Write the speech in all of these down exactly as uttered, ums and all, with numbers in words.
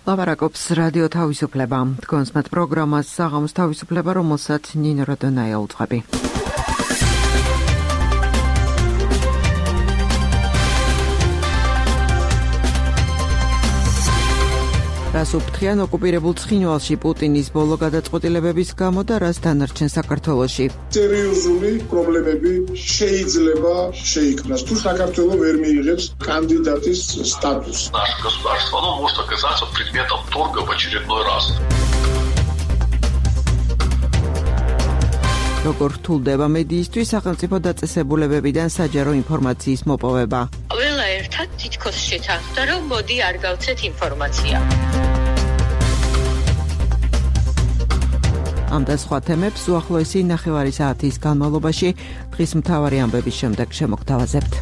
ლაპარაკობს რადიო თავისუფლება. თქვენს მათ პროგრამას საღამოს თავისუფლება, რომელსაც ნინო როდონაია უძღვები. რას უფრთხიან ოკუპირებულ ცხინვალში პუტინის ბოლო გადაწყვეტილებების გამო და რას დანარჩენ საქართველოში? სერიოზული პრობლემები შეიძლება შეიქმნას თუ საქართველო ვერ მიიღებს კანდიდატის სტატუსს. Наше государство оно может оказаться предметом торга в очередной раз. როგორ რთულდება მედიისთვის სახელმწიფო დაწესებულებებიდან საჯარო ინფორმაციის მოპოვება? ყველა ერთად თითქოს შეთანხმდა, რომ მოდი არ გავცეთ ინფორმაცია. ამ და სხვა თემებს უახლოესი ნახევარი საათის განმავლობაში დღის მთავარი ამბების შემდეგ შემოგთავაზებთ.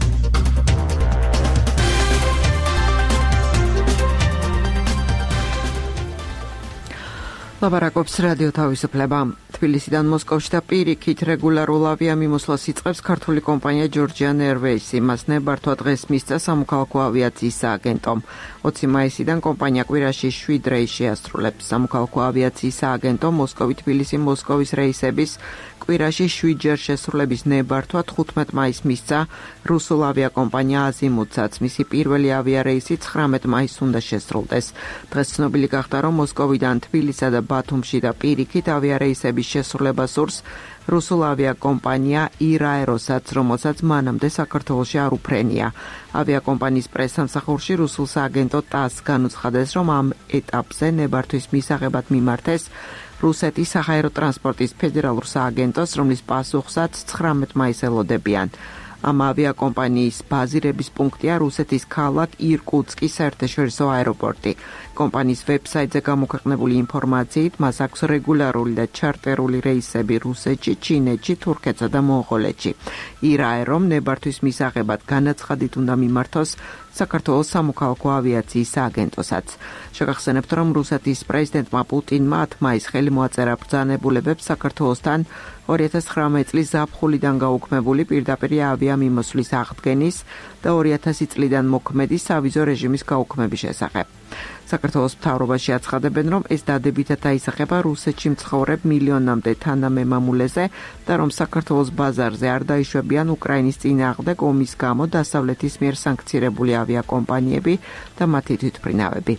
ლაპარაკობს რადიო თავისუფლება. თბილისიდან მოსკოვში და პირიქით რეგულარულ ავიამიმოსვლას იწყებს ქართული კომპანია Georgian Airways. მას ნებართვა დღეს მისცა სამოქალაქო ავიაციის სააგენტომ. ოცი მაისიდან კომპანია კვირაში შვიდ რეისს შეასრულებს. სამოქალაქო ავიაციის სააგენტო მოსკოვი-თბილისი-მოსკოვის რეისების კვირაში შვიდჯერ შესრულების ნებართვა თხუთმეტ მაისს მისცა რუსულ ავიაკომპანია Azimut-საც. მისი პირველი ავიარეისი ცხრამეტ მაისს უნდა შესრულდეს. დღეს ცნობილი გახდა, რომ მოსკოვიდან თბილისსა და ბათუმში და პირიქით ავიარეისების შესრულება სურს რუსულ ავიაკომპანია ირაეროსაც, რომელსაც მანამდე საქართველოში არ უფრენია. ავიაკომპანიის პრესსამსახურში რუსულ სააგენტო ტასს განუცხადეს, რომ ამ ეტაპზე ნებართვის მისაღებად მიმართეს რუსეთის საჰაერო ტრანსპორტის ფედერალურ სააგენტოს, რომლის პასუხსაც ცხრამეტ მაისს ელოდებიან. ამ ავიაკომპანიის ბაზირების პუნქტია რუსეთის ქალაქ ირკუტსკის საერთაშორისო აეროპორტი. კომპანიის ვებსაიტზე გამოქვეყნებული ინფორმაციით, მას აქვს რეგულარული და ჩარტერული რეისები რუსეთში, ჩინეთში, თურქეთსა და მონღოლეთში. ირაერომ ნებართვის მისაღებად განაცხადით უნდა მიმართოს საქართველოს სამოქალაქო ავიაციის სააგენტოსაც. შეგახსენებთ, რომ რუსეთის პრეზიდენტმა პუტინმა ათი მაისს ხელი მოაწერა ბრძანებულებებს საქართველოსთან ორი ათას ცხრამეტ წლის ზაფხულიდან გაუქმებული პირდაპირი ავიამიმოსვლის აღდგენის და ორი ათასი წლიდან მოქმედი სავიზო რეჟიმის გაუქმების შესახებ. საქართველოს მთავრობაში აცხადებენ, რომ ეს დადებითად აისახება რუსეთში მცხოვრებ მილიონამდე თანამემამულეზე და რომ საქართველოს ბაზარზე არ დაიშვებიან უკრაინის წინააღმდეგ ომის გამო დასავლეთის მიერ სანქცირებული ავიაკომპანიები და მათი თვითმფრინავები.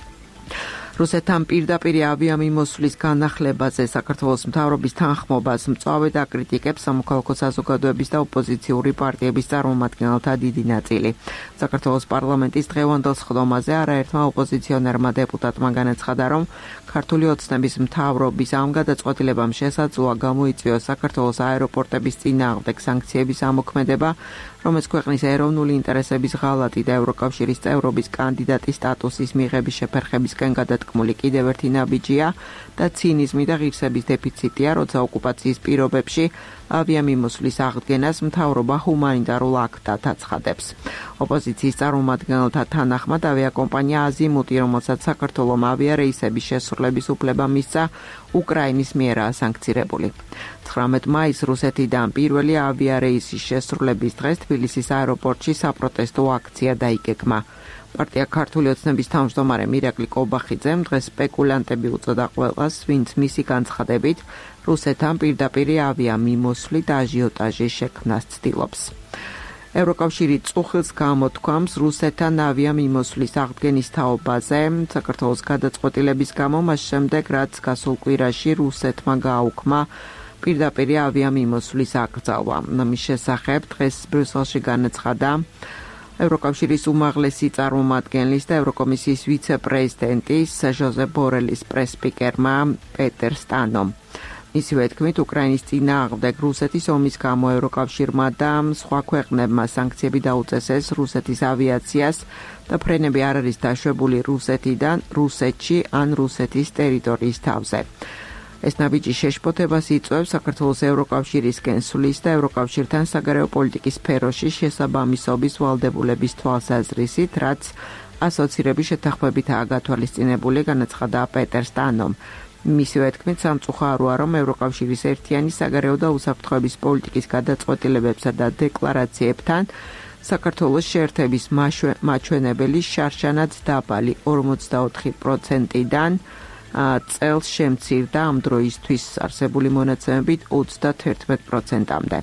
რუსეთთან პირდაპირი ავიამიმოსვლის განახლებაზე საქართველოს მთავრობის თანხმობას მწვავე აკრიტიკებს სამოქალაქო საზოგადოების და ოპოზიციური პარტიების წარმომადგენელთა დიდი ნაწილი. საქართველოს პარლამენტის დღევანდელ სხდომაზე არაერთმა ოპოზიციონერმა დეპუტატმა განაცხადა, რომ ქართული ოცნების მთავრობის ამ გადაწყვეტილებამ შესაძლოა გამოიწვიოს საქართველოს აეროპორტების წინააღმდეგ სანქციების ამოქმედება, რომელიც ქვეყნის ეროვნული ინტერესების ღალატი და ევროკავშირის წევრობის კანდიდატის სტატუსის მიღების შეფერხებისკენ გადადგმული კიდევ ერთი ნაბიჯია და ცინიზმი და ღირსების დეფიციტია, როცა ოკუპაციის პირობებში ავიამიმოსვლის აღდგენას მთავრობა ჰუმანიტარულ აქტად აცხადებს. ოპოზიციის წარმომადგენელთა თანახმად ავიაკომპანია Azimut, რომელსაც საქართველოს ავიარეისების შესრულების უფლება მისცა, უკრაინის მიერაა სანქცირებული. ცხრამეტ მაისს რუსეთიდან პირველი ავიარეისის შესრულების დღეს თბილისის აეროპორტში საპროტესტო აქცია დაიგეგმა. პარტია ქართული ოცნების თავმჯდომარე მირაკლი კობახიძემ დღეს სპეკულანტები უწოდა ყველას, ვინც მისი განცხადებით რუსეთთან პირდაპირი ავიამიმოსვლით და აჟიოტაჟის შექმნას ცდილობს. ევროკავშირი წუხილს გამოთქვამს რუსეთთან ავიამიმოსვლის აღდგენის თაობაზე საქართველოს გადაწყვეტილების გამო, მას შემდეგ რაც გასულ კვირაში რუსეთმა გააუქმა პირდაპირი ავიამიმოსვლის აკრძალვა. ამის შესახებ დღეს ბრიუსელში განაცხადა ევროკავშირის უმაღლესი წარმომადგენლის და ევროკომისიის ვიცე-პრეზიდენტის ჟოზეფ ბორელის პრესსპიკერმა პეტერ სტანომ. მისივე თქმით, უკრაინის წინააღმდეგ რუსეთის ომის გამო ევროკავშირმა და სხვა ქვეყნებმა სანქციები დაუწესეს რუსეთის ავიაციას და ფრენები არ არის დაშვებული რუსეთიდან რუსეთში ან რუსეთის ტერიტორიის თავზე. ეს ნაბიჯი შეშფოთებას იწვევს საქართველოს ევროკავშირისკენ სulis და ევროკავშირთან საგარეო პოლიტიკის სფეროში შესაბამისობის ვალდებულების თვალსაზრისით, რაც ასოცირების შეთანხმებითაა გათვალისწინებული, განაცხადა პეტერ სტანომ. მისივე თქმით, სამწუხაროა, რომ ევროკავშირის ერთიანი საგარეო და უსაფრთხოების პოლიტიკის გადაწყვეტილებებსა და დეკლარაციებთან საქართველოს შეერთების მაჩვენებელი შარშანაც დაბალი ორმოცდაოთხი პროცენტიდან წელს შემცირდა ამ დროისთვის არსებული მონაცემებით ოცდათერთმეტ პროცენტამდე.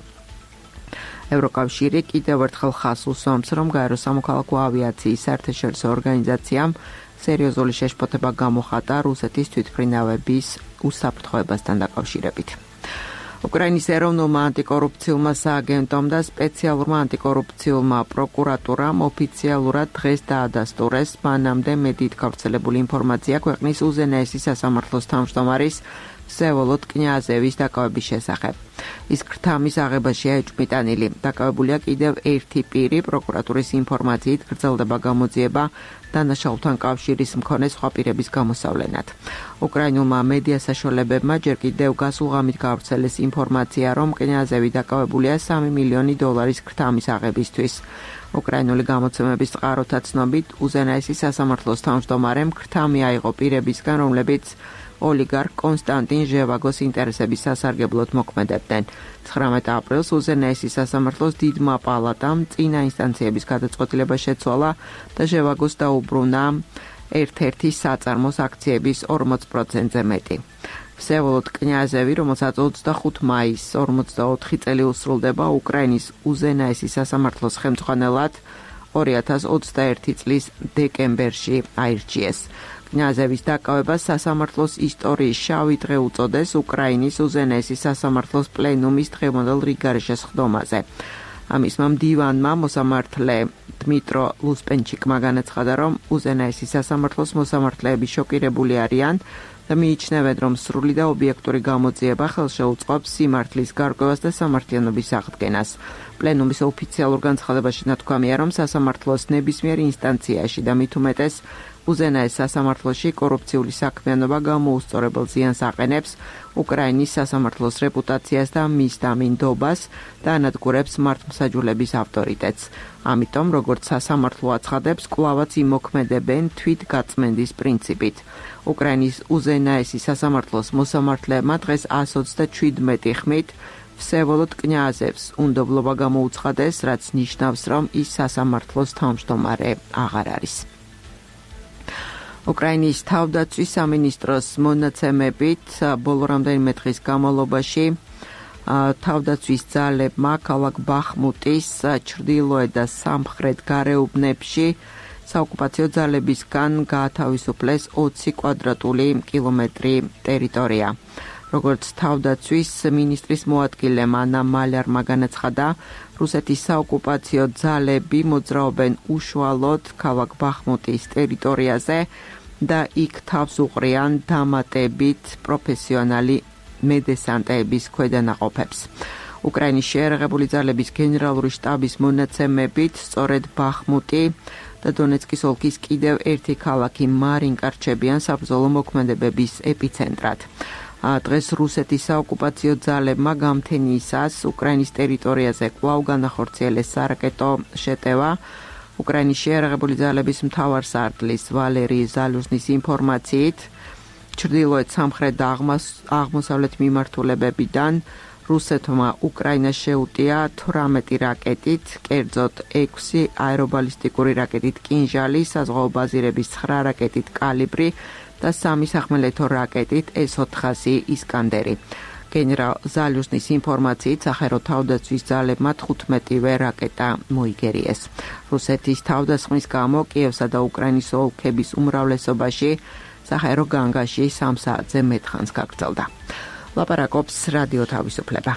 ევროკავშირი კიდევ ერთხელ ხაზს უსვამს, რომ გაერო სამოქალაქო ავიაციის საერთაშორისო ორგანიზაციამ სერიოზული შეშფოთება გამოხატა რუსეთის თვითმფრინავების უსაფრთხოებასთან დაკავშირებით. უკრაინის ეროვნულმა ანტიკორუფციულმა სააგენტომ და სპეციალურმა ანტიკორუფციულმა პროკურატურამ ოფიციალურად დღეს დაადასტურეს მანამდე მედიით გავრცელებული ინფორმაცია ქვეყნის უზენაესი სასამართლოს თავმჯდომარის ვსევოლოდ კნიაზევის დაკავების შესახებ. ის ქრთამის აღებაშია ეჭვმიტანილი. დაკავებულია კიდევ ერთი პირი, პროკურატურის ინფორმაციით გრძელდება გამოძიება დანაშაულთან კავშირის მქონე სხვა პირების გამოსავლენად. უკრაინულმა მედია საშუალებებმა ჯერ კიდევ გასულ ღამით გავრცელეს ინფორმაცია, რომ კნიაზევი დაკავებულია სამი მილიონი დოლარის ქრთამის აღებისთვის. უკრაინული გამოცემების წყაროთა ცნობით, უზენაესი სასამართლოს თავმჯდომარემ ქრთამი აიღო პირებისგან, რომლებიც ოლიგარქ კონსტანტინ ჟევაგოს ინტერესების სასარგებლოდ მოქმედებდნენ. ცხრამეტ აპრილს უზენაესი სასამართლოს დიდმა პალატამ წინა ინსტანციების გადაწყვეტილება შეცვალა და ჟევაგოს დაუბრუნა ერთ-ერთი საწარმოს აქციების ორმოც პროცენტზე მეტი. ვსევოლოდ კნიაზევი, რომელსაც ოცდახუთი მაისს ორმოცდაოთხი წელი უსრულდება, უკრაინის უზენაესი სასამართლოს ხელმძღვანელად ორი ათას ოცდაერთი წლის დეკემბერში აირჩიეს. კნიაზევის დაკავებას სასამართლოს ისტორიის შავი დღე უწოდეს უკრაინის უზენაესი სასამართლოს პლენუმის დღევანდელ რიგარეშეს ხდომაზე. ამის მდივანმა მოსამართლე დმიტრო ლუსპენჩიკმა განაცხადა, რომ უზენაესი სასამართლოს მოსამართლეები შოკირებული არიან და მიიჩნევენ, რომ სრული და ობიექტური გამოძიება ხელშეუწყობს სიმართლის გარკვევას და სამართლიანობის აღდგენას. პლენუმის ოფიციალურ განცხადებაში ნათქვამია, რომ სასამართლოს ნებისმიერ ინსტანციაში და მით უმეტეს უზენაეს სასამართლოში კორუფციული საქმიანობა გამოუსწორებელ ზიანს აყენებს უკრაინის სასამართლოს რეპუტაციას და მის დამინდობას და ანადგურებს მართლმსაჯულების ავტორიტეტს. ამიტომ, როგორც სასამართლო აცხადებს, კვლავაც იმოქმედებენ თვითგაწმენდის პრინციპით. უკრაინის უზენაესი სასამართლოს მოსამართლეებმა დღეს ას ოცდაჩვიდმეტი ხმით ვსევოლოდ კნიაზევს უნდობლობა გამოუცხადეს, რაც ნიშნავს, რომ ის სასამართლოს თავმჯდომარე აღარ არის. უკრაინის თავდაცვის სამინისტროს მონაცემებით ბოლო რამდენიმე დღის განმავლობაში თავდაცვის ძალებმა ქალაქ ბახმუტის ჩრდილოეთ და სამხრეთ გარეუბნებში საოკუპაციო ძალებისგან გაათავისუფლეს ოცი კვადრატული კილომეტრი ტერიტორია. როგორც თავდაცვის მინისტრის მოადგილე ანა მალარმა განაცხადა, რუსეთის საოკუპაციო ძალები მოძრაობენ უშუალოდ ქალაქ ბახმუტის ტერიტორიაზე და იქ თავს უყრიან დამატებით პროფესიონალი მედესანტეების ქვედანაყოფებს. უკრაინის შეიარაღებული ძალების გენერალური შტაბის მონაცემებით, სწორედ ბახმუტი და დონეცკის ოლქის კიდევ ერთი ქალაქი მარინკა რჩებიან საბრძოლო მოქმედებების ეპიცენტრად. დღეს რუსეთის საოკუპაციო ძალებმა გამთენიისას უკრაინის ტერიტორიაზე კვლავ განახორციელეს სარაკეტო შეტევა. უკრაინის შეიარაღებული ძალების მთავარსარდლის ვალერი ზალუზნის ინფორმაციით, ჩრდილოეთ სამხრეთ და აღმოსავლეთ მიმართულებებიდან რუსეთმა უკრაინას შეუტია თვრამეტი რაკეტით, კერძოდ ექვსი აერობალისტიკური რაკეტით კინჟალი, საზღვაო ბაზირების ცხრა რაკეტით კალიბრი და სამი სახმელეთო რაკეტით ეს ოთხასი ისკანდერი. გენერალ ზალუზნის ინფორმაციით, სახელო თავდაცვის ძალებმა თხუთმეტივე რაკეტა მოიგერიეს. რუსეთის თავდასხმის გამო კიევსა და უკრაინის ოლქების უმრავლესობაში საჰაერო განგაში სამ საათზე მეტხანს გაგრძელდა. ლაპარაკობს რადიო თავისუფლება.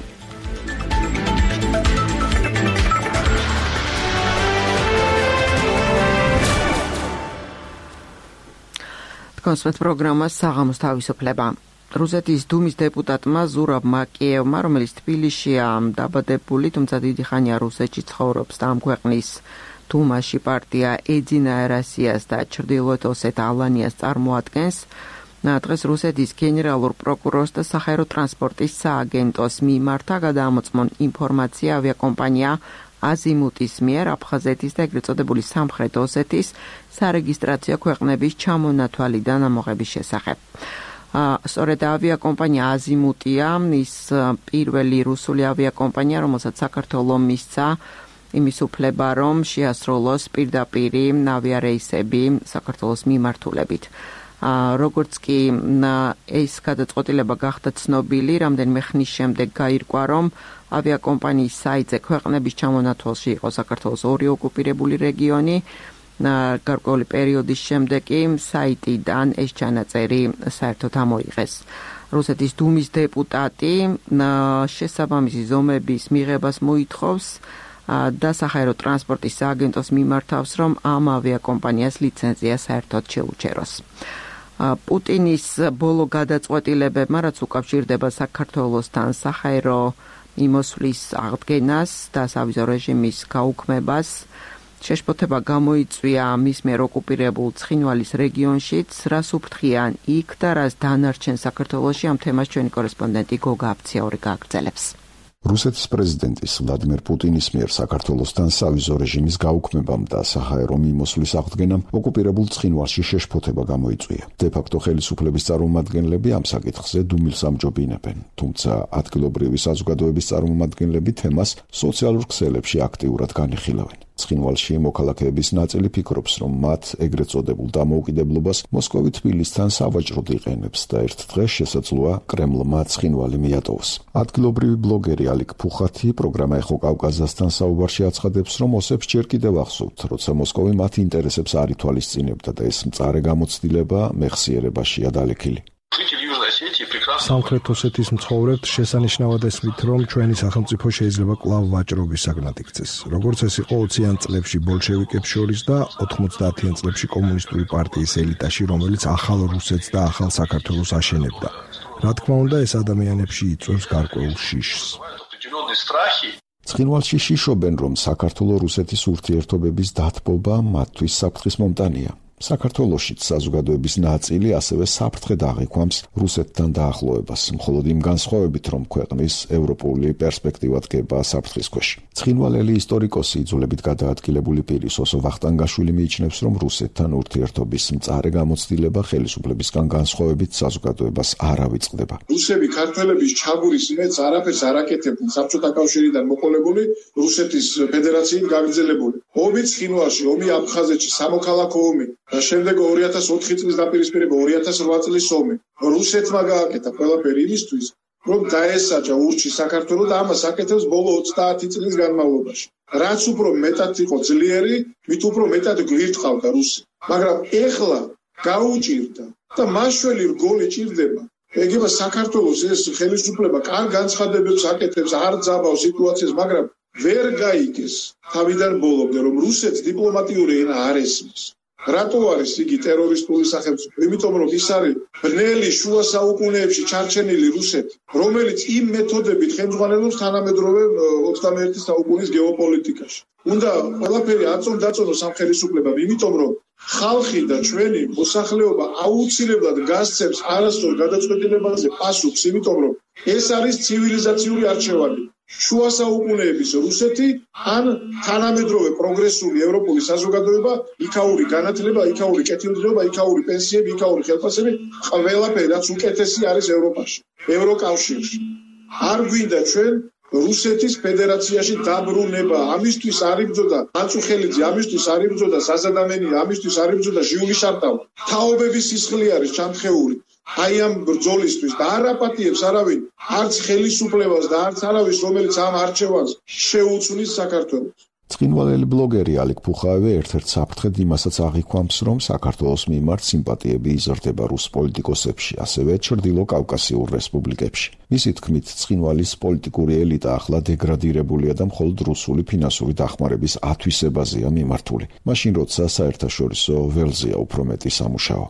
თქვენს პროგრამას საღამოს თავისუფლება. რუსეთის დუმის დეპუტატმა ზურაბმა კიევმა, რომელიც თბილისშია დაბადებული, თუმცა დიდი ხანია რუსეთში ცხოვრობს და ამ ქვეყნის დუმაში პარტია ეძინა ერასიას და ჩრდილოეთ ოსეთ ალანიას წარმოადგენს, დღეს რუსეთის გენერალურ პროკურორს და საჰაერო ტრანსპორტის სააგენტოს მიმართა გადაამოწმონ ინფორმაცია ავიაკომპანია აზიმუტის მიერ აფხაზეთის და ეგრეთ წოდებული სამხრეთ ოსეთის სარეგისტრაციო ქვეყნების ჩამონათვალიდან ამოღების შესახებ. სწორედ ავიაკომპანია აზიმუტია ის პირველი რუსული ავიაკომპანია, რომელსაც საქართველო მისცა იმის უფლება, რომ შეასრულოს პირდაპირი ავიარეისები საქართველოს მიმართულებით. როგორც კი ეს გადაწყვეტილება გახდა ცნობილი, რამდენიმე ხნის შემდეგ გაირკვა, რომ ავიაკომპანიის საიტზე ქვეყნების ჩამონათვალში იყო საქართველოს ორი ოკუპირებული რეგიონი. გარკვეული პერიოდის შემდეგ კი საიტიდან ეს ჩანაწერი საერთოდ ამოიღეს. რუსეთის დუმის დეპუტატი შესაბამისი ზომების მიღებას მოითხოვს და საჰაერო ტრანსპორტის სააგენტოს მიმართავს, რომ ამ ავიაკომპანიას ლიცენზია საერთოდ შეუჩეროს. პუტინის ბოლო გადაწყვეტილებებმა, რაც უკავშირდება საქართველოსთან საჰაერო მიმოსვლის აღდგენას და სავიზო რეჟიმის გაუქმებას, შეშფოთება გამოიწვია მის მიერ ოკუპირებულ ცხინვალის რეგიონშიც, რას უფრთხიან იქ და რას დანარჩენ საქართველოში, ამ თემას ჩვენი კორესპონდენტი გოგა აფციაური გააგრძელებს. რუსეთის პრეზიდენტის ვლადიმერ პუტინის მიერ საქართველოსთან სავიზო რეჟიმის გაუქმებამ და საჰაერო მიმოსვლის აღდგენამ ოკუპირებულ ცხინვალში შეშფოთება გამოიწვია. დე-ფაქტო ხელისუფლების წარმომადგენლები ამ საკითხზე დუმილს ამჯობინებენ, თუმცა ადგილობრივი საზოგადოების წარმომადგენლები თემას სოციალურ ქსელებში აქტიურად განიხილავენ. ცხინვალში მოქალაქეების ნაწილი ფიქრობს, რომ მათ ეგრეთ წოდებულ დამოუკიდებლობას მოსკოვი თბილისთან სავაჭროდ იყენებს და ერთ დღეს შესაძლოა კრემლმა ცხინვალი მიატოვოს. ადგილობრივი ბლოგერი ალიკ ფუხათი პროგრამა ეხო კავკაზასთან საუბარში აცხადებს, რომ ოსებს ჯერ კიდევ ახსოვთ, როცა მოსკოვი მათ ინტერესებს არ ითვალისწინებდა და ეს მწარე გამოცდილება მეხსიერებაშია დალექილი. სამხრეთ ოსეთის მცხოვრებთ შესანიშნავად ესმით, რომ ჩვენი სახელმწიფო შეიძლება კვლავ ვაჭრობის საგნად იქცეს. როგორც ეს იყო ოციან წლებში ბოლშევიკებს შორის და ოთხმოცდაათიან წლებში კომუნისტური პარტიის ელიტაში, რომელიც ახალ რუსეთს და ახალ საქართველოს აშენებდა. რა თქმა უნდა, ეს ადამიანებში იწვევს გარკვეულ შიშს. ცხინვალში შიშობენ, რომ საქართველო-რუსეთის ურთიერთობების დათბობა მათთვის საფრთხის მომტანია. საქართველოშიც საზოგადოების ნაწილი ასევე საფრთხედ აღიქვამს რუსეთთან დაახლოებას, მხოლოდ იმ განსხვავებით, რომ ქვეყნის ევროპული პერსპექტივა დგება საფრთხის ქვეშ. ცხინვალელი ისტორიკოსი, იძულებით გადაადგილებული პირი სოსო ვახტანგაშვილი მიიჩნევს, რომ რუსეთთან ურთიერთობის მწარე გამოცდილება ხელისუფლებისგან განსხვავებით საზოგადოებას არ ავიწყდება. რუსები ქართველების ჩაბურის იმედს არაფერს არ აკეთებდნენ, საბჭოთა კავშირიდან მოყოლებული, რუსეთის ფედერაციით გაგრძელებული. ომი ცხინვალში, ომი აფხაზეთში, სამოქალაქო ომი და შემდეგ ორი ათას ოთხი წლის დაპირისპირება, ორი ათას რვა წლის ომი. რუსეთმა გააკეთა ყველაფერი იმისთვის, რომ დაესაჯა ურჩი საქართველო და ამას აკეთებს ბოლო ოცდაათი წლის განმავლობაში. რაც უფრო მეტად იყო ძლიერი, მით უფრო მეტად გვირთხავდა რუსი. მაგრამ ეხლა გაუჭირდა და მაშველი რგოლი ჭირდება. ეგება საქართველოს ეს ხელისუფლება კარგ განცხადებებს აკეთებს, არ ძაბავს სიტუაციას, მაგრამ ვერ გაიგეს თავიდან ბოლომდე, რომ რუსეთს დიპლომატიური ენა არ ესმის. რატო არის იგი ტერორისტული სახელმწიფო? იმიტომ რომ ის არის ბნელი შუა საუკუნეებში ჩარჩენილი რუსეთი, რომელიც იმ მეთოდებით ხელმძღვანელობს თანამედროვე ოცდამეერთე საუკუნის გეოპოლიტიკაში. უნდა ყველაფერი აწონ-დაწონოს ამ ხელისუფლებამ, იმიტომ რომ ხალხი და ჩვენი მოსახლეობა აუცილებლად გასცემს არასწორ გადაწყვეტილებაზე პასუხს, იმიტომ რომ ეს არის ცივილიზაციური არჩევანი. შუა საუკუნეების რუსეთი ან თანამედროვე პროგრესული ევროპული საზოგადოება, იქაური განათლება, იქაური კეთილდღეობა, იქაური პენსიები, იქაური ხელფასები, ყველაფერი რაც უკეთესი არის ევროპაში, ევროკავშირში. არ გვინდა ჩვენ რუსეთის ფედერაციაში დაბრუნება. ამისთვის არ იბრძოდა მანწუხელიძე, ამისთვის არ იბრძოდა საზადამენი, ამისთვის არ იბრძოდა ჟიული შარტავა. თაობების სისხლი არის ჩამთხეული. აი ამ ბრძოლისთვის და არ აპატიებს არავინ, არც ხელისუფლებას და არც არავის, რომელიც ამ არჩევანს შეუცვლის საქართველოს. ცხინვალელი ბლოგერი ალიკ ფუხაევი ერთ-ერთ საფრთხედ იმასაც აღიქვამს, რომ საქართველოს მიმართ სიმპათიები იზრდება რუს პოლიტიკოსებში, ასევე ჩრდილო კავკასიურ რესპუბლიკებში. მისი თქმით, ცხინვალის პოლიტიკური ელიტა ახლა დეგრადირებულია და მხოლოდ რუსული ფინანსური დახმარების ათვისებაზეა მიმართული. მაშინ, როცა საერთაშორისო ველზეა უფრო მეტი სამუშაო.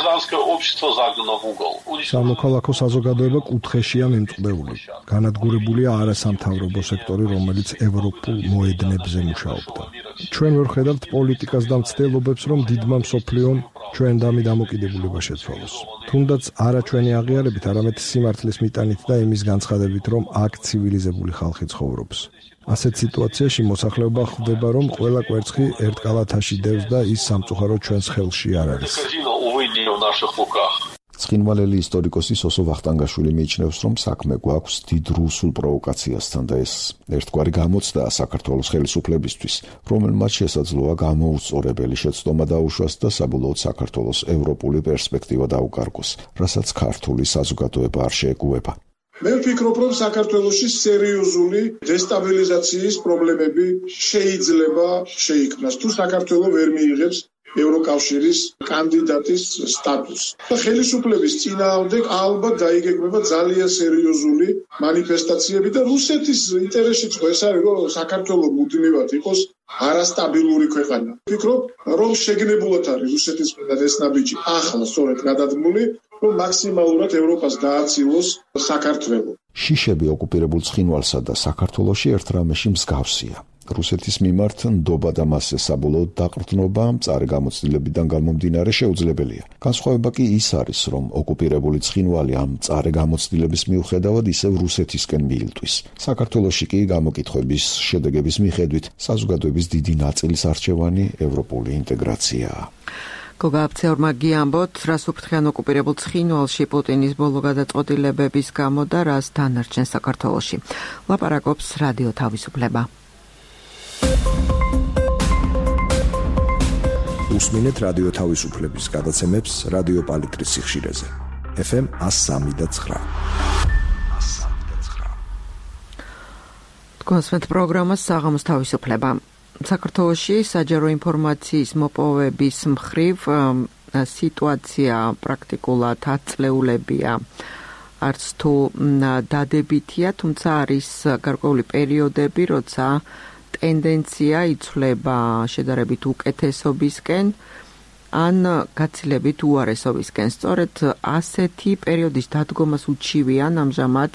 სამოქალაქო საზოგადოება კუთხეშია მიმწყდეული. განადგურებულია არასამთავრობო სექტორი, რომელიც ევროპულ მოედნებზე მუშაობდა. ჩვენ ვერ ხედავთ პოლიტიკას და მცდელობებს, რომ დიდმა მსოფლიომ ჩვენ დამი დამოკიდებულება შეცვალოს. თუნდაც არა ჩვენი აღიარებით, არამედ სიმართლის მიტანით და იმის განცხადებით, რომ აქ ცივილიზებული ხალხი ცხოვრობს. ასეთ სიტუაციაში მოსახლეობა ხვდება, რომ ყველა კვერცხი ერთ კალათაში დევს და ის სამწუხაროდ ჩვენს ხელში არ არის. ცხინვალელი ისტორიკოსი სოსო ვახტანგაშვილი მიიჩნევს, რომ საქმე გვაქვს დიდ რუსულ პროვოკაციასთან და ეს ერთგვარი გამოცდაა საქართველოს ხელისუფლებისთვის, რომელმაც შესაძლოა გამოუსწორებელი შეცდომა დაუშვას და საბოლოოდ საქართველოს ევროპული პერსპექტივა დაუკარგოს, რასაც ქართული საზოგადოება არ შეეგუება. მე ვფიქრობ, რომ საქართველოში სერიოზული დესტაბილიზაციის პრობლემები შეიძლება შეიქმნას, თუ საქართველო ვერ მიიღებს ევროკავშირის კანდიდატის სტატუსს. ხელისუფლების წინააღმდეგ ალბათ დაიგეგმება ძალიან სერიოზული მანიფესტაციები და რუსეთის ინტერესიც ხო ეს არის, რომ საქართველო მუდმივად იყოს არასტაბილური ქვეყანა. ვფიქრობ, რომ შეგნებულად არის რუსეთის მხრიდან ეს ნაბიჯი ახლა სწორედ გადადგმული, რომ მაქსიმალურად ევროპას დააცილოს საქართველო. შიშები ოკუპირებულ ცხინვალსა და საქართველოში ერთ რამეში მსგავსია. რუსეთის მიმართ ნდობა და მასზე საბოლოოდ დაყრდნობა მწარე გამოცდილებიდან გამომდინარე შეუძლებელია. განსხვავება კი ის არის, რომ ოკუპირებული ცხინვალი ამ მწარე გამოცდილების მიუხედავად ისევ რუსეთისკენ მიილტვის. საქართველოში კი გამოკითხვების შედეგების მიხედვით საზოგადოების დიდი ნაწილის არჩევანი ევროპული ინტეგრაციაა. გოგა აფცეორმა გიამბოთ, რას უფრთხიან ოკუპირებულ ცხინვალში პუტინის ბოლო გადაწყვეტილებების გამო და რას დანარჩენ საქართველოში. ლაპარაკობს რადიო თავისუფლება. უსმინეთ რადიო თავისუფლების გადაცემებს რადიო პალიტრის სიხშირეზე. ეფ ემ one oh three point nine. კონსვენთ პროგრამა საღამოს თავისუფლება. საქართველოში საჯარო ინფორმაციის მოპოვების მხრივ სიტუაცია პრაქტიკულად აწლეულებია. არც თუ დადებითია, თუმცა არის გარკვეული პერიოდები, როცა ტენდენცია იცვლება შედარებით უკეთესობისკენ ან გაცილებით უარესობისკენ. სწორედ ასეთი პერიოდის დადგომას უჩივიან ამჟამად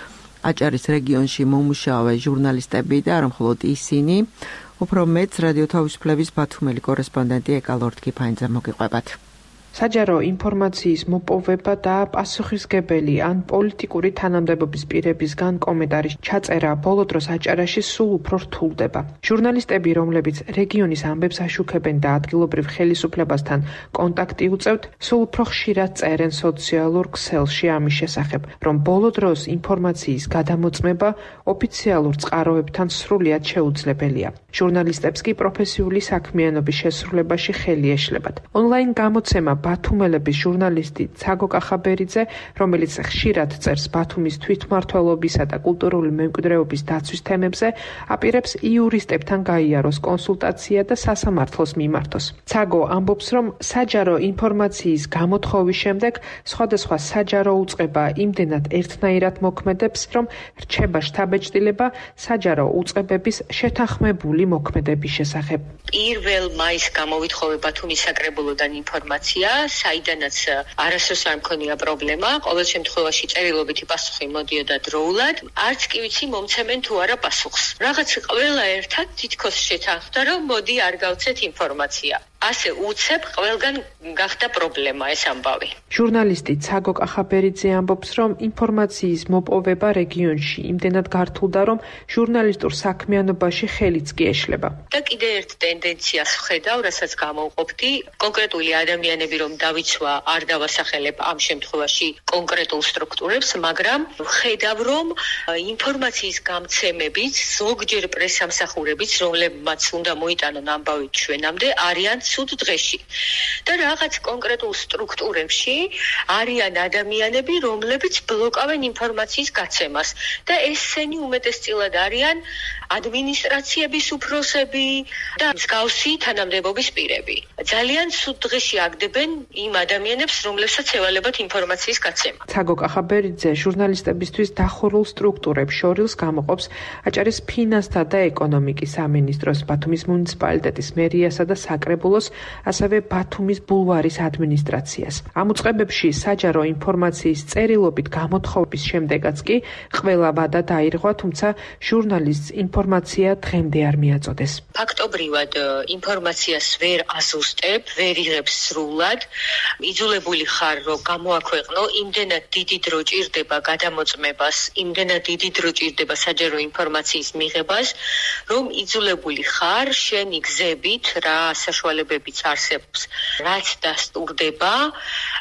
აჭარის რეგიონში მომუშავე ჟურნალისტები და არა მხოლოდ ისინი. უფრო მეც რადიო თავისუფლების ბათუმელი კორესპონდენტი ეკალორთქიფაინძე მოგიყვებათ. საჯარო ინფორმაციის მოპოვება და პასუხისგებელი ან პოლიტიკური თანამდებობის პირებისგან კომენტარის ჩაწერა ბოლო დროს აჭარაში სულ უფრო რთულდება. ჟურნალისტები, რომლებიც რეგიონის ამბებს აშუქებენ და ადგილობრივ ხელისუფლებასთან კონტაქტი უწევთ, სულ უფრო ხშირად წერენ სოციალურ ქსელში ამის შესახებ, რომ ბოლო დროს ინფორმაციის გადამოწმება ოფიციალურ წყაროებთან სრულიად შეუძლებელია. ჟურნალისტებს კი პროფესიული საქმიანობის შესრულებაში ხელი ეშლებათ. ონლაინ გამოცემა ბათუმელების ჟურნალისტი ცაგო კახაბერიძე, რომელიც ხშირად წერს ბათუმის თვითმმართველობისა და კულტურული მემკვიდრეობის დაცვის თემებზე, აპირებს იურისტებთან გაიაროს კონსულტაცია და სასამართლოს მიმართოს. ცაგო ამბობს, რომ საჯარო ინფორმაციის გამოთხოვის შემდეგ სხვადასხვა საჯარო უწყება იმდენად ერთნაირად მოქმედებს, რომ რჩება შთაბეჭდილება საჯარო უწყებების შეთანხმებული მოქმედების შესახებ. პირველ მაისს გამოვითხოვე ბათუმის საკრებულოდან ინფორმაცია, საიდანაც არასდროს არ მქონია პრობლემა, ყოველ შემთხვევაში წერილობითი პასუხი მოდიოდა დროულად, არც კი ვიცი მომცემენ თუ არა პასუხს. რაღაც ყველა ერთად თითქოს შეთანხმდა, რომ მოდი არ გავცეთ ინფორმაცია. ასე უცებ ყველგან გახდა პრობლემა ეს ამბავი. ჟურნალისტი ცაგო კახაბერიძე ამბობს, რომ ინფორმაციის მოპოვება რეგიონში იმდენად გართულდა, რომ ჟურნალისტურ საქმიანობაში ხელიც კი ეშლება. და კიდე ერთ ტენდენციას ვხედავ, რასაც გამოვყოფდი, კონკრეტული ადამიანები რომ დავიცვა, არ დავასახელებ ამ შემთხვევაში კონკრეტულ სტრუქტურებს, მაგრამ ვხედავ, რომ ინფორმაციის გამცემებით ზოგჯერ პრესამსახურებიც, რომლებმაც უნდა მოიტანონ ამბავი ჩვენამდე, არიან სულ დღეში. და რაღაც კონკრეტულ სტრუქტურებში არიან ადამიანები, რომლებიც ბლოკავენ ინფორმაციის გაცემას და ესენი უმეტესწილად არიან ადმინისტრაციების უფროსები და მსგავსი თანამდებობის პირები. ძალიან სულ დღეში აგდებენ იმ ადამიანებს, რომლებსაც ევალებათ ინფორმაციის გაცემა. ცაგო კახაბერიძე ჟურნალისტებისთვის დახურულ სტრუქტურებს შორილს გამოყოფს აჭარის ფინანსთა და ეკონომიკის სამინისტროს, ბათუმის მუნიციპალიტეტის მერიასა და საკრებულოს, ასევე ბათუმის ბულვარის ადმინისტრაციას. ამ უწყებებში საჯარო ინფორმაციის წერილობით გამოთხოვების შემდეგაც კი ყველა ვადა დაირღვა, თუმცა ჟურნალისტს ინფორმაცია დღემდე არ მიაწოდეს. ფაქტობრივად ინფორმაციას ვერ აზუსტებ, ვერ იღებს სრულად. იძულებული ხარ, რომ გამოაქვეყნო, იმდენად დიდი დრო ჭირდება გადამოწმებას, იმდენად დიდი დრო ჭირდება საჯარო ინფორმაციის მიღებას, რომ იძულებული ხარ შენი გზებით, რა საშუალებებიც არსებობს, რაც დასტურდება,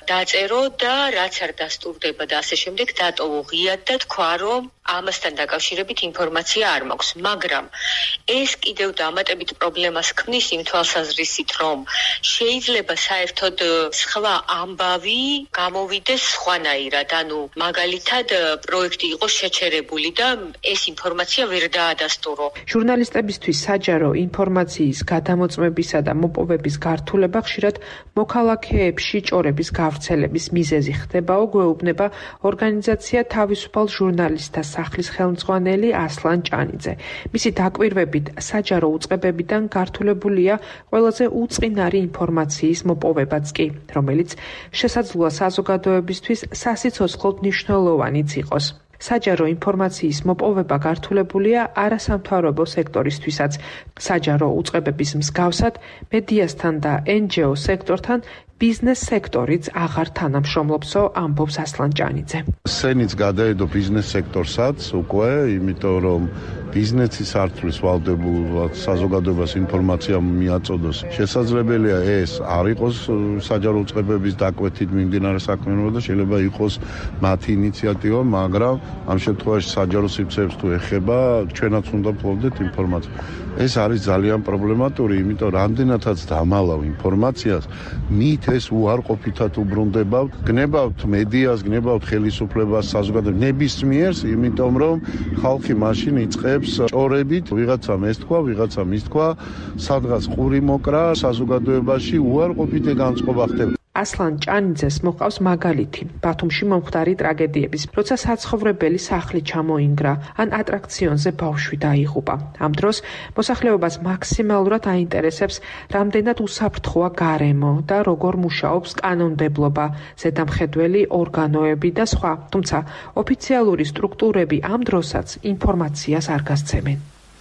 დაწერო და რაც არ დასტურდება და ასე შემდეგ დატოვო ღიად და თქვა რომ ამასთან დაკავშირებით ინფორმაცია არ მაქვს, მაგრამ ეს კიდევ დამატებით პრობლემას ქმნის იმ თვალსაზრისით, რომ შეიძლება საერთოდ სხვა ამბავი გამოვიდეს სხვანაირად, ანუ მაგალითად პროექტი იყოს შეჩერებული და ეს ინფორმაცია ვერ დაადასტურო. ჟურნალისტებისთვის საჯარო ინფორმაციის გადამოწმებისა და მოპოვების გართულება ხშირად მოქალაქეებში ჭორების გავრცელების მიზეზი ხდებაო, გვეუბნება ორგანიზაცია თავისუფალ ჟურნალისტთა სახლის ხელმძღვანელი ასლან ჭანიძე. მისი დაკვირვებით საჯარო უწყებებიდან გართულებულია ყველაზე უწყინარი ინფორმაციის მოპოვებაც კი, რომელიც შესაძლოა საზოგადოებისთვის სასიცოცხლოდ მნიშვნელოვანიც იყოს. საჯარო ინფორმაციის მოპოვება გართულებულია არასამთავრობო სექტორისთვისაც. საჯარო უწყებების მსგავსად მედიასთან და en ge o სექტორთან ბიზნეს სექტორიც აღარ თანამშრომლობსო, ამბობს ასლან ჭანიძე. სენიც გადაედო ბიზნეს სექტორსაც უკვე, იმიტომ რომ ბიზნესის არცვლის ვალდებულად საზოგადოებას ინფორმაცია მიაწოდოს. შესაძლებელია ეს არ იყოს საჯარო უწყებების დაკვეთით მიმდინარე საქმიანობა და შეიძლება იყოს მათი ინიციატივა, მაგრამ ამ შემთხვევაში საჯარო სივრცეებს თუ ეხება, ჩვენაც უნდა ვფლობდეთ ინფორმაცია. ეს არის ძალიან პრობლემატური, იმიტომ რამდენადაც დამალავ ინფორმაციას, მით ეს უარყოფითად უბრუნდებავთ, გნებავთ მედიას, გნებავთ ხელისუფლებას, საზოგადოებას, ნებისმიერს, იმიტომ რომ ხალხი მაშინ იწყებს ჭორებით, ვიღაცამ ეს თქვა, ვიღაცამ ის თქვა, სადღაც ყური მოკრა, საზოგადოებაში უარყოფითი განწყობა ხდება. ასლან ჭანიძეს მოყავს მაგალითი ბათუმში მომხდარი ტრაგედიების, როცა საცხოვრებელი სახლი ჩამოინგრა, ან ატრაქციონზე ბავშვი დაიღუპა. ამ დროს მოსახლეობას მაქსიმალურად აინტერესებს, რამდენად უსაფრთხოა გარემო და როგორ მუშაობს კანონმდებლობა, ზედამხედველი ორგანოები და სხვა. თუმცა ოფიციალური სტრუქტურები ამ დროსაც ინფორმაციას არ გასცემენ.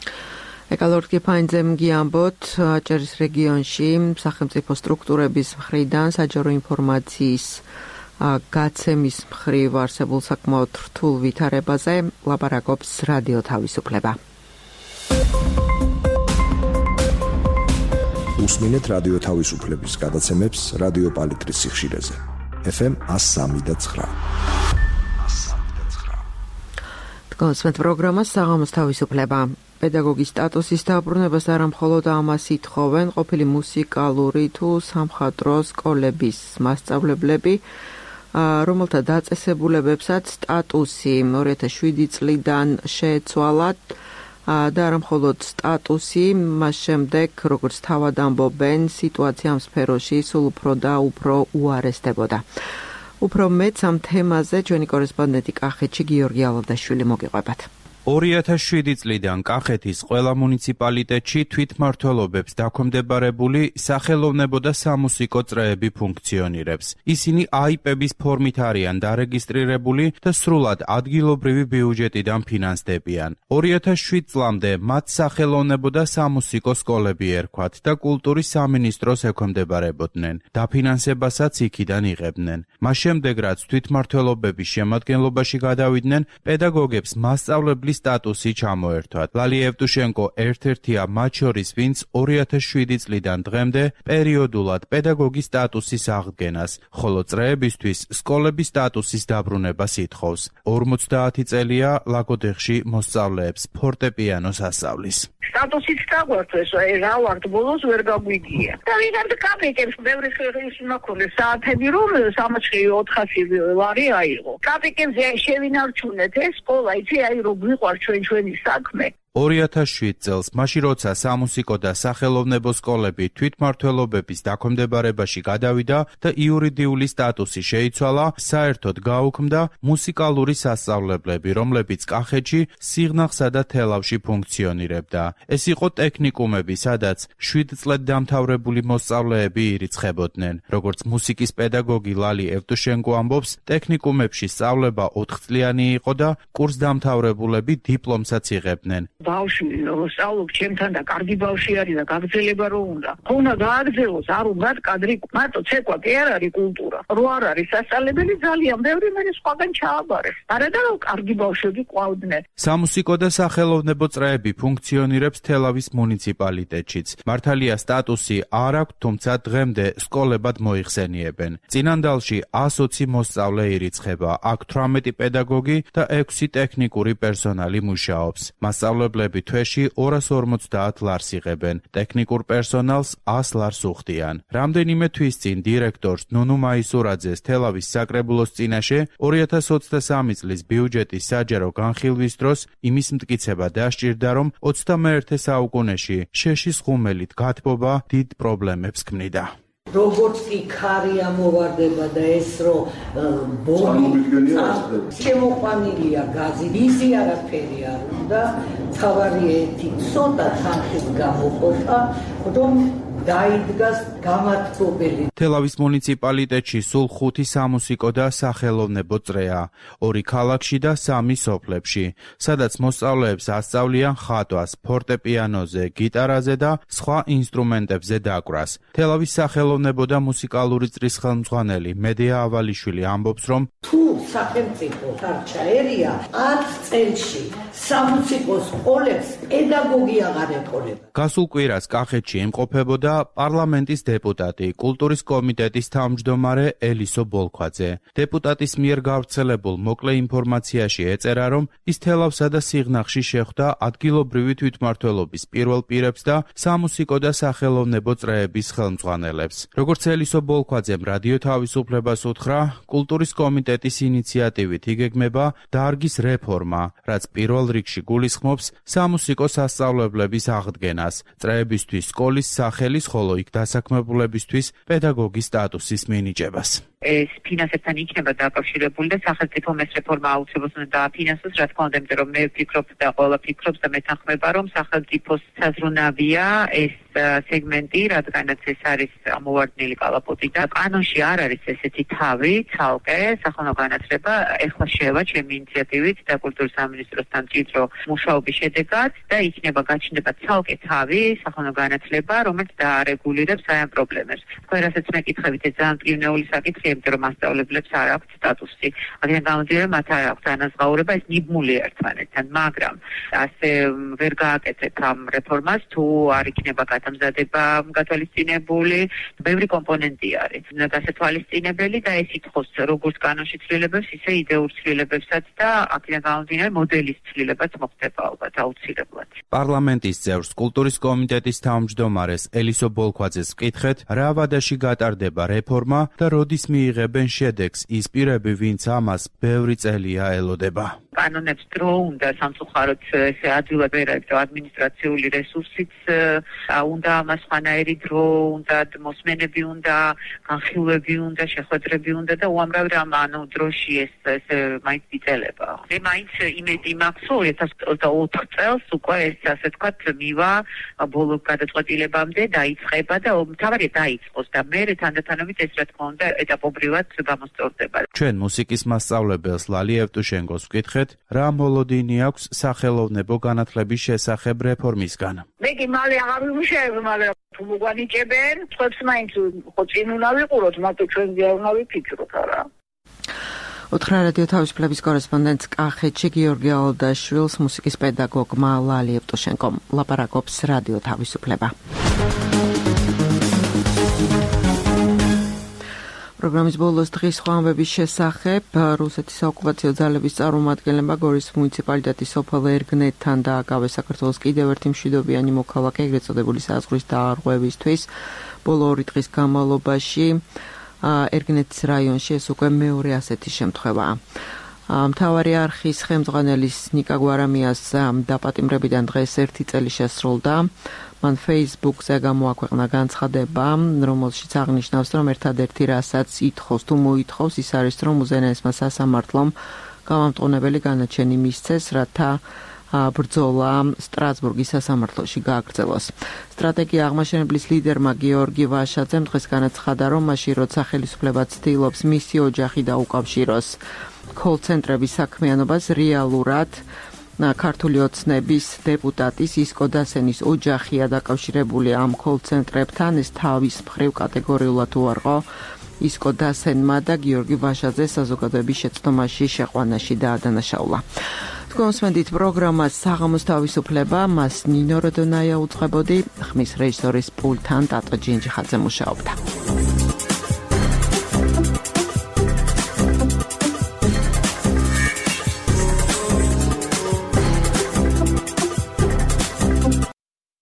ეკალორგ ფაინძემ გიამბოთ აჭარის რეგიონში სახელმწიფო სტრუქტურების მხრიდან საჯარო ინფორმაციის გაცემის მხრივ არსებულ საკმაოდ რთულ ვითარებაზე ლაპარაკობს რადიო თავისუფლება. უსმინეთ რადიო თავისუფლების გადაცემებს რადიო პალიტრის სიხშირეზე. ეფ ემ one oh three point nine. კონსვენთ პროგრამა საღამოს თავისუფლება. პედაგოგის სტატუსის დაბრუნებას არა მხოლოდ ამას ითხოვენ ყოფილი მუსიკალური თუ სამხატვრო სკოლების მასწავლებლები, რომელთა დაწესებულებებსაც სტატუსი ორი ათას შვიდი წლიდან შეეცვალათ და არა მხოლოდ სტატუსი, მას შემდეგ, როგორც თავად ამბობენ, სიტუაცია ამ სფეროში სულ უფრო და უფრო უარესდებოდა. უფრო მეც ამ თემაზე ჩვენი კორესპონდენტი კახეთში გიორგი ალავდაშვილი მოგიყვებათ. ორი ათას შვიდი წლიდან კახეთის ყველა მუნიციპალიტეტში თვითმმართველობებს დაქვემდებარებული სახელოვნებო და სამუსიკო წრეები ფუნქციონირებს. ისინი აიპების ფორმით არიან დარეგისტრირებული და სრულად ადგილობრივი ბიუჯეტიდან ფინანსდებიან. ორი ათას შვიდ წლამდე მათ სახელოვნებო და სამუსიკო სკოლები ერქვათ და კულტურის სამინისტროს ექვემდებარებოდნენ. დაფინანსებასაც იქიდან იღებდნენ. მას შემდეგ, რაც თვითმმართველობების შემადგენლობაში გადავიდნენ, პედაგოგებს მასწავლებლის სტატუსი ჩამოერთვათ. ლალი ევტუშენკო ერთ-ერთია მათ შორის, ვინც ორი ათას შვიდი წლიდან დღემდე პერიოდულად პედაგოგის სტატუსის აღდგენას, ხოლო წრეებისთვის სკოლების სტატუსის დაბრუნებას ითხოვს. ორმოცდაათი წელია ლაგოდეხში მოსწავლეებს ფორტეპიანოს ასწავლის. სტატუსით დაგვართ, რა ვართ, ბოლოს ვერ გაგვიგია. და ვიღართ კაპიკებს, ბევრი ხერის მაქონეს საათები, რომ სამოცი ოთხასი ლარი აიღო. კაპიკებზე შევინარჩუნეთ ეს სკოლა, იცი, აი რომ გვიყვარ ჩვენ ჩვენი საქმე. ორი ათას შვიდ წელს, მაშინ როცა სამუსიკო და სახელოვნებო სკოლები თვითმმართველობების დაქვემდებარებაში გადავიდა და იურიდიული სტატუსი შეიცვალა, საერთოდ გაუქმდა მუსიკალური სასწავლებლები, რომლებიც კახეთში, სიღნაღსა და თელავში ფუნქციონირებდა. ეს იყო ტექნიკუმები, სადაც შვიდ წლად დამთავრებული მოსწავლეები ირიცხებოდნენ. როგორც მუსიკის პედაგოგი ლალი ევტუშენკო ამბობს, ტექნიკუმებში სწავლება ოთხწლიანი იყო და კურსდამთავრებულები დიპლომსაც იღებდნენ. ბავშვი სწავლობს ჩემთან და კარგი ბავშვი არის და გაგრძელება რო უნდა. ხო უნდა გააგრძელოს, არ უნდა კადრი, მარტო ცეკვა კი არ არის კულტურა. რო არ არის სასწავლებელი ძალიან ბევრი მე სხვაგან ჩააბარეს. არა და კარგი ბავშვები ყვავდნენ. სამუსიკო და სახელოვნებო წრეები ფუნქციონირებს თელავის მუნიციპალიტეტშიც. მართალია სტატუსი არ აქვს, თუმცა დღემდე სკოლებად მოიხსენიებენ. წინანდალში ოცი მოსწავლე ირიცხება, აქ თვრამეტი პედაგოგი და ექვსი ტექნიკური პერსონალი მუშაობს. მასწავლებლები თვეში ორას ორმოცდაათ ლარს იღებენ, ტექნიკურ პერსონალს ას ლარს უხდიან. რამდენიმე თვის წინ დირექტორს ნუნუ მაისურაძეს თელავის საკრებულოს წინაშე ორი ათას ოცდასამი წლის ბიუჯეტის საჯარო განხილვის დროს იმის მტკიცება დასჭირდა, რომ ოცდამეერთე საუკუნეში შეშის ხუმელით გათბობა დიდ პრობლემებს ქმნიდა. როგორც იქარია მოვარდება და ეს რო შემოყვანილია გაზი, ისი არაფერი არ უნდა, თავარი ეთი ცოტა თანხით გამოყოფა, რომ დაიდგას გამართობელი. თელავის მუნიციპალიტეტში სულ ხუთი სამუსიკო და სახელოვნებო წრეა, ორი ქალაქში და სამი სოფლებში, სადაც მოსწავლეებს ასწავლიან ხატვას, ფორტეპიანოზე, გიტარაზე და სხვა ინსტრუმენტებზე დაკვრას. თელავის სახელოვნებო და მუსიკალური წრის ხელმძღვანელი მედია ავალიშვილი ამბობს, რომ თუ სახელმწიფო არ ჩაერია, ათ წელში სამუსიკო სკოლებს პედაგოგი აღარ ეყოლება. გასულ კვირას კახეთში იმყოფებოდა პარლამენტის დეპუტატი, კულტურის კომიტეტის თავმჯდომარე ელისო ბოლქვაძე. დეპუტატის მიერ გავრცელებულ მოკლე ინფორმაციაში ეწერა, რომ ის თელავსა და სიღნაღში შეხვდა ადგილობრივი თვითმმართველობის პირველ პირებს და სამუსიკო და სახელოვნებო წრეების ხელმძღვანელებს. როგორც ელისო ბოლქვაძემ რადიო თავისუფლებას უთხრა, კულტურის კომიტეტის ინიციატივით იგეგმება დარგის რეფორმა, რაც პირველ რიგში გულისხმობს სამუსიკო სასწავლებლების აღდგენას, წრეებისთვის სკოლის სახელის, ხოლო იქ დასაქმებულებისთვის პედაგოგის სტატუსის მინიჭებას. ეს ფინანსებთან იქნება დაკავშირებული და სახელმწიფომ ეს რეფორმა აუცილებლად უნდა დააფინანსოს, რა თქმა უნდა, იმიტომ რომ მე ვფიქრობ და ყველა ფიქრობს და მეთანხმება, რომ სახელმწიფოს საზრუნავია ეს სეგმენტი, რადგანაც ეს არის ამოვარდნილი კალაპოტი და კანონში არ არის ესეთი თავი, ცალკე სახელმწიფო განათლება. ეხლა შევა ჩემი ინიციატივით და კულტურის სამინისტროსთან მჭიდრო მუშაობის შედეგად და იქნება გაჩნდება ცალკე თავი სახელმწიფო განათლება, რომელიც დაარეგულირებს აი ამ პრობლემებს. თქვენ რასაც მეკითხებით, ეს ძალიან მტკივნეული საკითხია, იმიტომ რომ მასწავლებლებს არ აქვთ სტატუსი. აქედან გამომდინარე, მათ არ აქვთ ანაზღაურება, ეს ნიბმულია ერთმანეთთან, მაგრამ ასე ვერ გააკეთეთ ამ რეფორმას, თუ არ იქნება გამზადება გათვალისწინებული, ბევრი კომპონენტი არის. გასათვალისწინებელი და ეს ითხოვს როგორც კანონში ცვლილებებს, ისე იდეურ ცვლილებებსაც და აქედან გამომდინარე მოდელის ცვლილებაც მოხდება ალბათ აუცილებლად. პარლამენტის წევრს კულტურის კომიტეტის თავმჯდომარეს ელისო ბოლქვაძეს ვკითხეთ, რა ვადაში გატარდება რეფორმა და როდის მიიღებენ შედეგს ის პირები, ვინც ამას ბევრი წელია ელოდება. კანონებს დრო უნდა სამწუხაროდ ესე ადვილად ვერაერთო ადმინისტრაციული რესურსიც უნდა ამას ხანაერი დრო უნდა მოსმენები უნდა განხილვები უნდა შეხვედრები უნდა და უამრავი რამ ანუ დროში ეს ესე მაინც იწელება. მე მაინც იმედი მაქვს ორი ათას ოცდაოთხ წელს უკვე ეს ასე თქვა მივა ბოლო გადაწყვეტილებამდე დაიწყება და მთავარია დაიწყოს და მე თანდათანობით ეს რა თქმა უნდა ეტაპობრივად გამოსწორდება. ჩვენ მუსიკის მასწავლებელს ლალი ევტუშენკოს ვკითხეთ, რა მოლოდინი აქვს სახელოვნებო განათლების შესახებ რეფორმისგან. მე კი მალე აღარ ვიმუშავებ, მალე თუ მოგვანიჭებენ, წვებს მაინც ხო წინ უნდა ვიყუროთ, მარტო ჩვენ არ უნდა ვიფიქროთ არა. უთხრა რადიო თავისუფლების კორესპონდენტს კახეთში გიორგი ალდაშვილს მუსიკის პედაგოგმა ლალი ევტუშენკომ ლაპარაკობს რადიო თავისუფლება. პროგრამის ბოლოს დღის ხვამბების შესახებ რუსეთის საოკუპაციო ძალების წარმომადგენლებმა გორის მუნიციპალიტეტის სოფელ ერგნეთთან დააკავეს საქართველოს კიდევ ერთი მშვიდობიანი მოქალაქე, ეგრეთ წოდებული საზღვრის დაარღვევისთვის. ბოლო ორი დღის განმავლობაში ერგნეთის რაიონში ეს უკვე მეორე ასეთი შემთხვევაა. მთავარი არხის ხელმძღვანელის ნიკა გვარამიას დაპატიმრებიდან დღეს ერთი წელი შესრულდა. მან Facebook-ზე გამოაქვეყნა განცხადება, რომელშიც აღნიშნავს, რომ ერთადერთი რასაც ითხოვს თუ მოითხოვს ის არის, რომ უზენაესმა სასამართლომ გამამტყუნებელი განაჩენი მისცეს, რათა ბრძოლა სტრასბურგის სასამართლოში გააგრძელოს. სტრატეგია აღმაშენებლის ლიდერმა გიორგი ვაშაძემ დღეს განაცხადა, რომ მაშინ როცა ხელისუფლება ცდილობს მისი ოჯახი დაუკავშიროს კოლ-ცენტრების საქმიანობას რეალურად ქართული ოცნების დეპუტატის ისკო დასენის ოჯახია დაკავშირებული ამ კოლ-ცენტრებთან. ეს თავის მხრივ კატეგორიულად უარყო ისკო დასენმა და გიორგი ვაშაძე საზოგადოების შეცდომაში შეყვანაში დაადანაშაულა. თქვენ მოსმენთ პროგრამას საღამოს თავისუფლება, მას ნინო როდონაია უწყებოდი, ხმის რეჟისორის პულტთან ტატო ჯინჯიხაძე მუშაობდა.